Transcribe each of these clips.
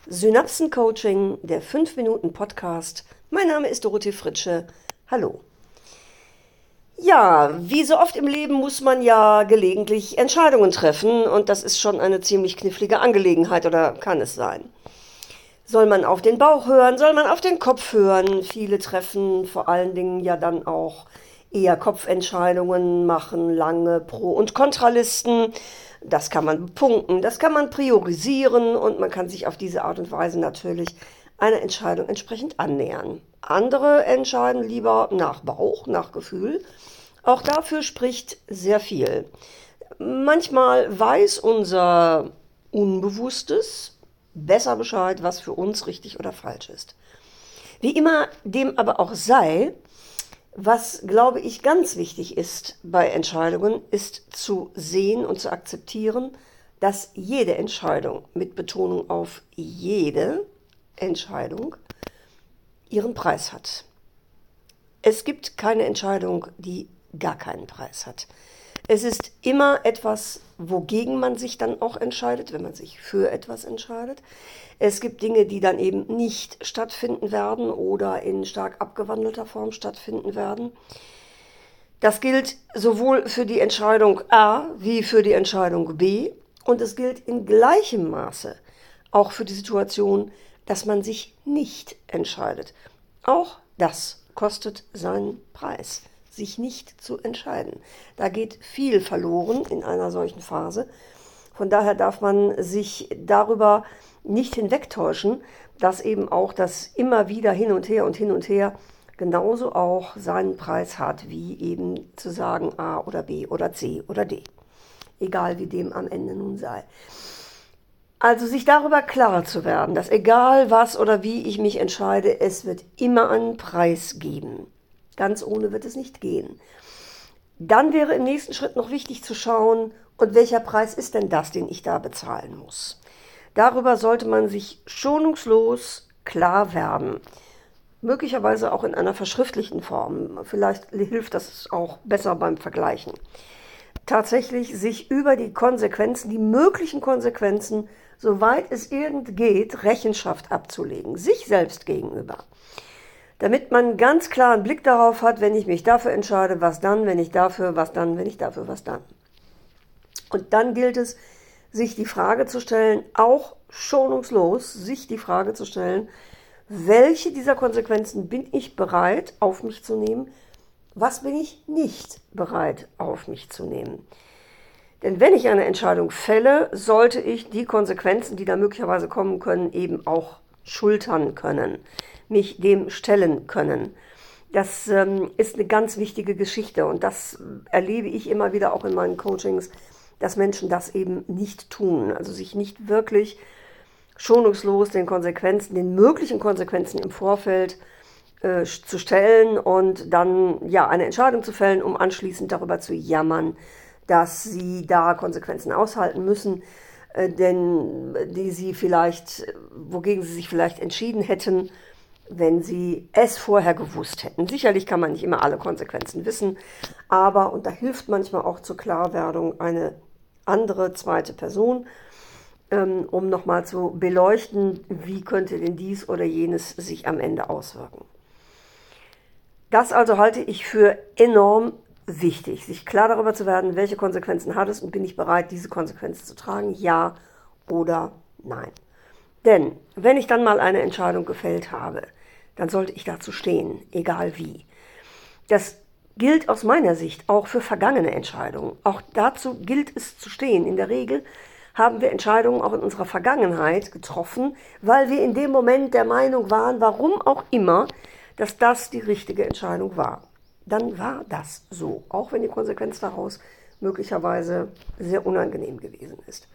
Synapsen-Coaching, der 5-Minuten-Podcast. Mein Name ist Dorothee Fritsche. Hallo. Ja, wie so oft im Leben muss man ja gelegentlich Entscheidungen treffen und das ist schon eine ziemlich knifflige Angelegenheit oder kann es sein. Soll man auf den Bauch hören, soll man auf den Kopf hören? Viele treffen vor allen Dingen ja dann auch eher Kopfentscheidungen, machen lange Pro- und Kontralisten. Das kann man punkten, das kann man priorisieren und man kann sich auf diese Art und Weise natürlich einer Entscheidung entsprechend annähern. Andere entscheiden lieber nach Bauch, nach Gefühl. Auch dafür spricht sehr viel. Manchmal weiß unser Unbewusstes besser Bescheid, was für uns richtig oder falsch ist. Wie immer dem aber auch sei, was, glaube ich, ganz wichtig ist bei Entscheidungen, ist zu sehen und zu akzeptieren, dass jede Entscheidung, mit Betonung auf jede Entscheidung, ihren Preis hat. Es gibt keine Entscheidung, die gar keinen Preis hat. Es ist immer etwas, wogegen man sich dann auch entscheidet, wenn man sich für etwas entscheidet. Es gibt Dinge, die dann eben nicht stattfinden werden oder in stark abgewandelter Form stattfinden werden. Das gilt sowohl für die Entscheidung A wie für die Entscheidung B und es gilt in gleichem Maße auch für die Situation, dass man sich nicht entscheidet. Auch das kostet seinen Preis, sich nicht zu entscheiden. Da geht viel verloren in einer solchen Phase. Von daher darf man sich darüber nicht hinwegtäuschen, dass eben auch das immer wieder hin und her genauso auch seinen Preis hat, wie eben zu sagen A oder B oder C oder D. Egal wie dem am Ende nun sei. Also sich darüber klar zu werden, dass egal was oder wie ich mich entscheide, es wird immer einen Preis geben. Ganz ohne wird es nicht gehen. Dann wäre im nächsten Schritt noch wichtig zu schauen, und welcher Preis ist denn das, den ich da bezahlen muss? Darüber sollte man sich schonungslos klar werden. Möglicherweise auch in einer verschriftlichten Form. Vielleicht hilft das auch besser beim Vergleichen. Tatsächlich sich über die Konsequenzen, die möglichen Konsequenzen, soweit es irgend geht, Rechenschaft abzulegen, sich selbst gegenüber. Damit man ganz klar einen Blick darauf hat, wenn ich mich dafür entscheide, was dann, wenn ich dafür, was dann, wenn ich dafür, was dann. Und dann gilt es, sich die Frage zu stellen, auch schonungslos, sich die Frage zu stellen, welche dieser Konsequenzen bin ich bereit auf mich zu nehmen, was bin ich nicht bereit auf mich zu nehmen. Denn wenn ich eine Entscheidung fälle, sollte ich die Konsequenzen, die da möglicherweise kommen können, eben auch schultern können, mich dem stellen können. Das ist eine ganz wichtige Geschichte und das erlebe ich immer wieder auch in meinen Coachings, dass Menschen das eben nicht tun, also sich nicht wirklich schonungslos den Konsequenzen, den möglichen Konsequenzen im Vorfeld zu stellen und dann ja eine Entscheidung zu fällen, um anschließend darüber zu jammern, dass sie da Konsequenzen aushalten müssen, denn die sie vielleicht, wogegen sie sich vielleicht entschieden hätten, wenn sie es vorher gewusst hätten. Sicherlich kann man nicht immer alle Konsequenzen wissen, aber, und da hilft manchmal auch zur Klarwerdung eine andere zweite Person, um nochmal zu beleuchten, wie könnte denn dies oder jenes sich am Ende auswirken. Das also halte ich für enorm wichtig, sich klar darüber zu werden, welche Konsequenzen hat es und bin ich bereit, diese Konsequenzen zu tragen, ja oder nein. Denn wenn ich dann mal eine Entscheidung gefällt habe, dann sollte ich dazu stehen, egal wie. Das gilt aus meiner Sicht auch für vergangene Entscheidungen. Auch dazu gilt es zu stehen. In der Regel haben wir Entscheidungen auch in unserer Vergangenheit getroffen, weil wir in dem Moment der Meinung waren, warum auch immer, dass das die richtige Entscheidung war. Dann war das so, auch wenn die Konsequenz daraus möglicherweise sehr unangenehm gewesen ist.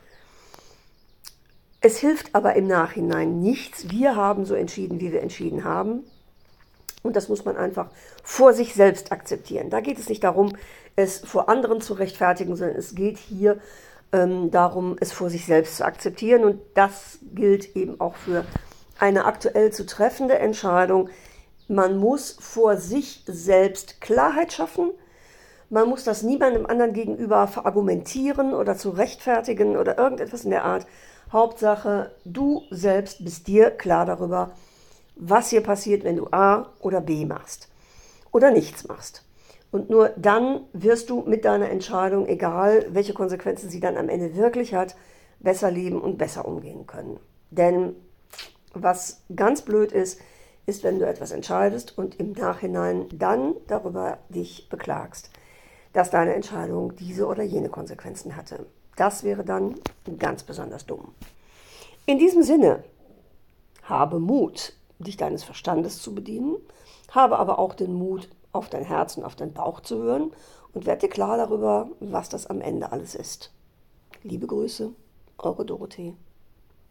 Es hilft aber im Nachhinein nichts. Wir haben so entschieden, wie wir entschieden haben. Und das muss man einfach vor sich selbst akzeptieren. Da geht es nicht darum, es vor anderen zu rechtfertigen, sondern es geht hier darum, es vor sich selbst zu akzeptieren. Und das gilt eben auch für eine aktuell zu treffende Entscheidung. Man muss vor sich selbst Klarheit schaffen. Man muss das niemandem anderen gegenüber verargumentieren oder zu rechtfertigen oder irgendetwas in der Art. Hauptsache, du selbst bist dir klar darüber, was hier passiert, wenn du A oder B machst oder nichts machst. Und nur dann wirst du mit deiner Entscheidung, egal welche Konsequenzen sie dann am Ende wirklich hat, besser leben und besser umgehen können. Denn was ganz blöd ist, ist, wenn du etwas entscheidest und im Nachhinein dann darüber dich beklagst, dass deine Entscheidung diese oder jene Konsequenzen hatte. Das wäre dann ganz besonders dumm. In diesem Sinne, habe Mut, dich deines Verstandes zu bedienen, habe aber auch den Mut, auf dein Herz und auf deinen Bauch zu hören und werd dir klar darüber, was das am Ende alles ist. Liebe Grüße, eure Dorothee.